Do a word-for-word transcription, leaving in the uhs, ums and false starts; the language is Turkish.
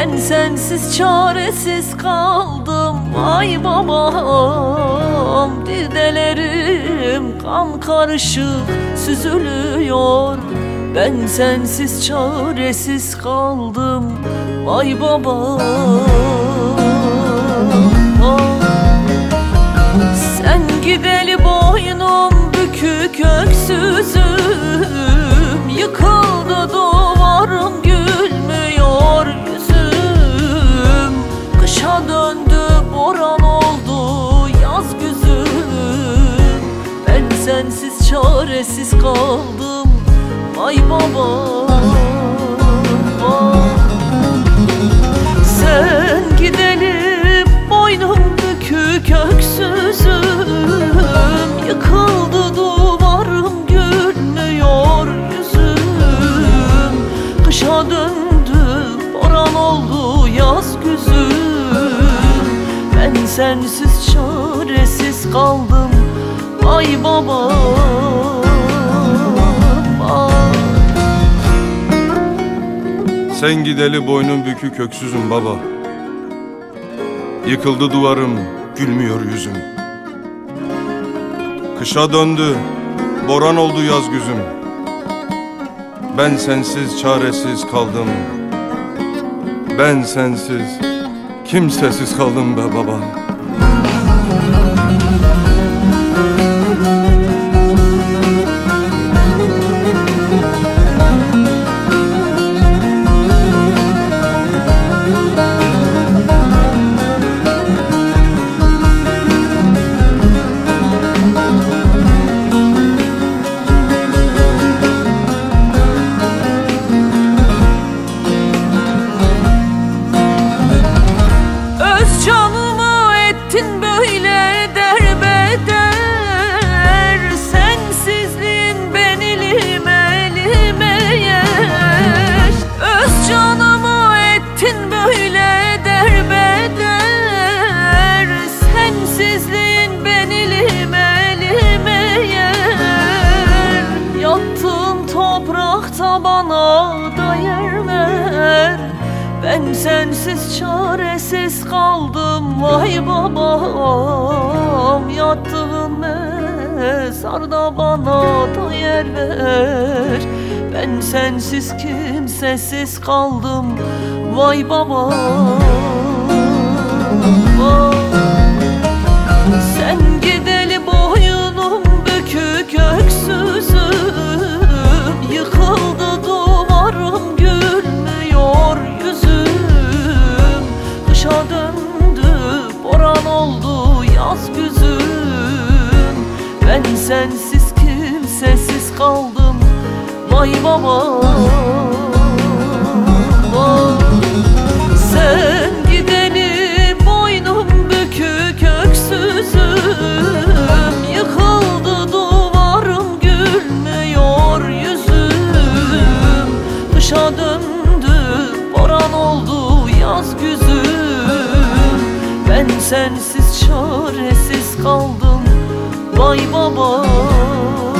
Ben sensiz çaresiz kaldım. Vay babam, didelerim kan karışık süzülüyor. Ben sensiz çaresiz kaldım. Vay babam, sen gideli boynum bükük öksüzüm. Yıkıldı duvarım, gülmüyor yüzüm. Kışa döndü, boran oldu yaz güzüm. Ben sensiz çaresiz kaldım. Vay babam, sen gideli boynum bükük öksüzüm. Yıkıldı duvarım, gülmüyor yüzüm. Kışa döndü, boran oldu yaz güzüm. Ben sensiz çaresiz kaldım. Vay babam, sen gideli boynum bükük öksüzüm baba. Yıkıldı duvarım, gülmüyor yüzüm. Kışa döndü, boran oldu yaz güzüm. Ben sensiz çaresiz kaldım. Ben sensiz kimsesiz kaldım be baba. Canımı ettin böyle derbeder. Sensizliğin beni lime lime yer. Öz canımı ettin böyle derbeder. Sensizliğin beni lime lime yer. Yattığım toprakta bana da yer ver. Ben sensiz çaresiz kaldım. Vay babam, yattığın mezarda bana da yer ver. Ben sensiz kimsesiz kaldım. Vay babam, sen gideli boynum bükük öksüzüm. Yıkıldı duvarım, gülmüyor yüzüm. Kışa döndü, boran oldu yaz güzüm. Ben sensiz kimsesiz kaldım. Vay babam, sen gideli boynum bükük öksüzüm. Yıkıldı duvarım, gülmüyor yüzüm. Kışa döndü, boran oldu yaz güzüm. Ben sensiz çaresiz kaldım. Vay babam.